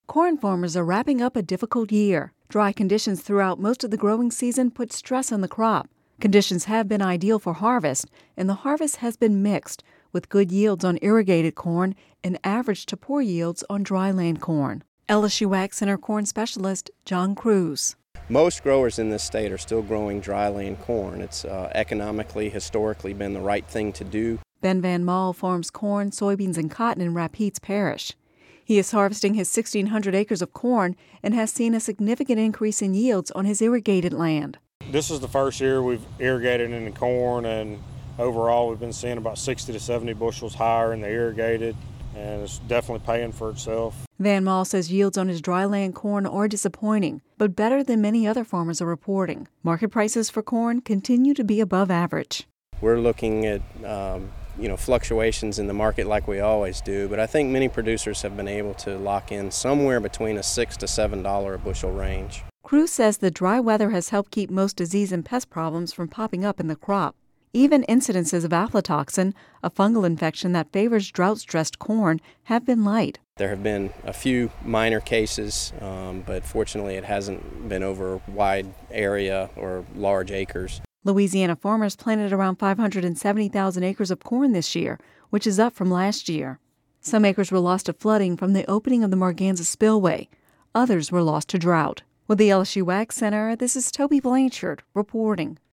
Corn farmers are wrapping up a difficult year. Dry conditions throughout most of the growing season put stress on the crop. Conditions have been ideal for harvest, and the harvest has been mixed, with good yields on irrigated corn and average to poor yields on dryland corn. LSU Ag Center corn specialist John Cruz. Most growers in this state are still growing dryland corn. It's economically, historically been the right thing to do. Ben Van Maal farms corn, soybeans, and cotton in Rapides Parish. He is harvesting his 1,600 acres of corn and has seen a significant increase in yields on his irrigated land. This is the first year we've irrigated in the corn, and overall we've been seeing about 60 to 70 bushels higher in the irrigated, and it's definitely paying for itself. Van Maal says yields on his dryland corn are disappointing, but better than many other farmers are reporting. Market prices for corn continue to be above average. We're looking at fluctuations in the market like we always do, but I think many producers have been able to lock in somewhere between a $6 to $7 a bushel range. Cruz says the dry weather has helped keep most disease and pest problems from popping up in the crop. Even incidences of aflatoxin, a fungal infection that favors drought-stressed corn, have been light. There have been a few minor cases, but fortunately it hasn't been over a wide area or large acres. Louisiana farmers planted around 570,000 acres of corn this year, which is up from last year. Some acres were lost to flooding from the opening of the Marganza spillway. Others were lost to drought. With the LSU Ag Center, this is Toby Blanchard reporting.